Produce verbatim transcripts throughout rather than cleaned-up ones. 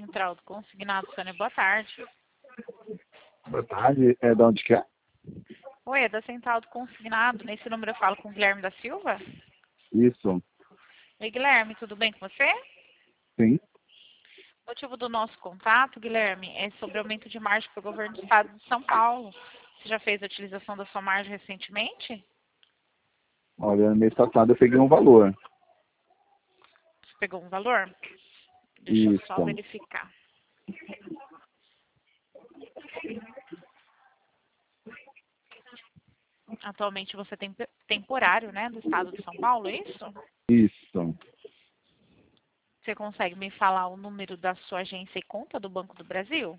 Central do Consignado, Sônia, boa tarde. Boa tarde, é de onde que é? Oi, é da Central do Consignado. Nesse número eu falo com o Guilherme da Silva. Isso, Oi, Guilherme, tudo bem com você? sim. O motivo do nosso contato, Guilherme, é sobre aumento de margem para o governo do estado de São Paulo. Você já fez a utilização da sua margem recentemente? Olha, no mês passado eu peguei um valor. Você pegou um valor? Deixa eu só Isso, verificar. Atualmente você tem temporário, né, do estado de São Paulo, é isso? isso. Você consegue me falar o número da sua agência e conta do Banco do Brasil?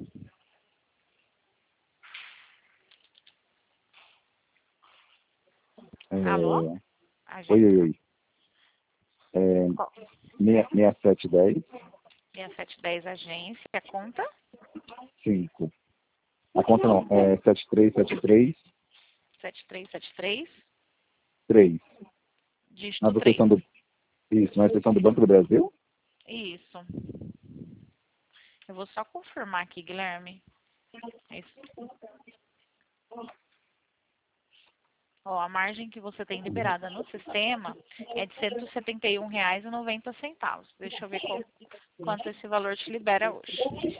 É... Alô? Oi, Agência. oi, oi. É... Qual? seis sete um zero, seis sete um zero agência, a conta? cinco. A conta não, é sete três sete três, sete três sete três, três. Na dígito três. seção do... Isso, na seção do Banco do Brasil? Isso. Eu vou só confirmar aqui, Guilherme. Isso. Ó, a margem que você tem liberada no sistema é de cento e setenta e um reais e noventa centavos. Deixa eu ver qual, quanto esse valor te libera hoje.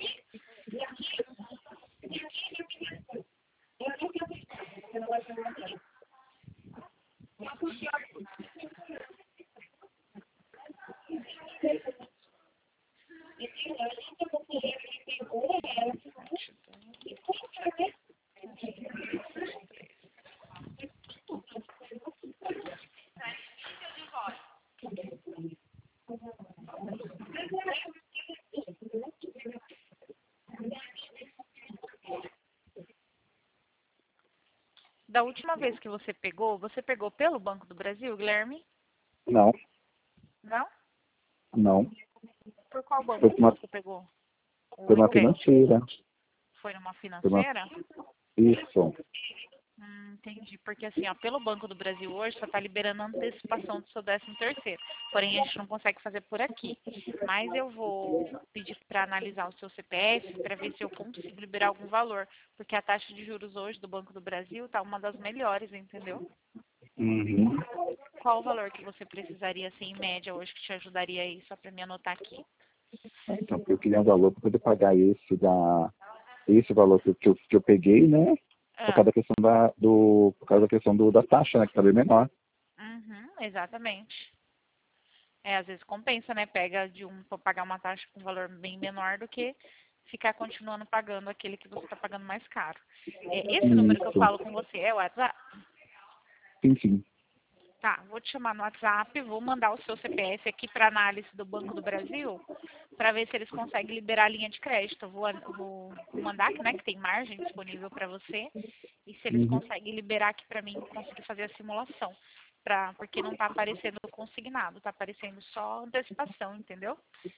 Da última vez que você pegou, você pegou pelo Banco do Brasil, Guilherme? Não, Não? não. Por qual banco Foi que uma, você pegou? O foi uma Icred. financeira. Foi numa Foi uma... financeira? Isso. Hum, entendi. Porque assim, ó, pelo Banco do Brasil hoje só está liberando a antecipação do seu décimo terceiro. Porém, a gente não consegue fazer por aqui. Mas eu vou pedir para analisar o seu C P F para ver se eu consigo liberar algum valor. Porque a taxa de juros hoje do Banco do Brasil está uma das melhores, entendeu? Uhum. Qual o valor que você precisaria, assim, em média, hoje, que te ajudaria aí, só para me anotar aqui? Então, porque eu queria um valor para poder pagar esse da... Esse valor que eu, que eu, que eu peguei, né? Por Ah, causa da questão da, do, por causa da questão do, da taxa, né? Que tá bem menor. uhum, exatamente. É, às vezes compensa, né? Pega de um para pagar uma taxa com valor bem menor do que ficar continuando pagando aquele que você está pagando mais caro. É, esse número que eu Isso. falo com você é o WhatsApp? Sim, sim. Tá, vou te chamar no WhatsApp, vou mandar o seu C P F aqui para análise do Banco do Brasil, para ver se eles conseguem liberar a linha de crédito. Eu vou, vou mandar, né, que tem margem disponível para você, e se eles Uhum. conseguem liberar aqui para mim, conseguir fazer a simulação. Pra, porque não está aparecendo consignado, está aparecendo só antecipação, entendeu?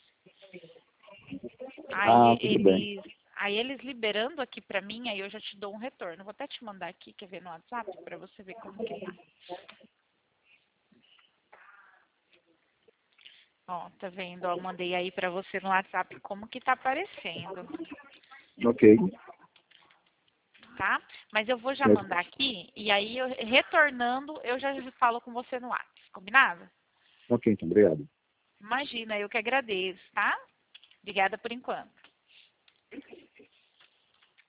Ah, Aí tudo bem. eles, aí eles liberando aqui para mim, aí eu já te dou um retorno. Vou até te mandar aqui, quer ver no WhatsApp, para você ver como que tá. Ó, tá vendo? Ó, eu mandei aí para você no WhatsApp como que tá aparecendo, Ok. tá? Mas eu vou já Certo. mandar aqui e aí eu, retornando eu já falo com você no WhatsApp, combinado? Ok, então, obrigado. Imagina, eu que agradeço, tá? Obrigada por enquanto.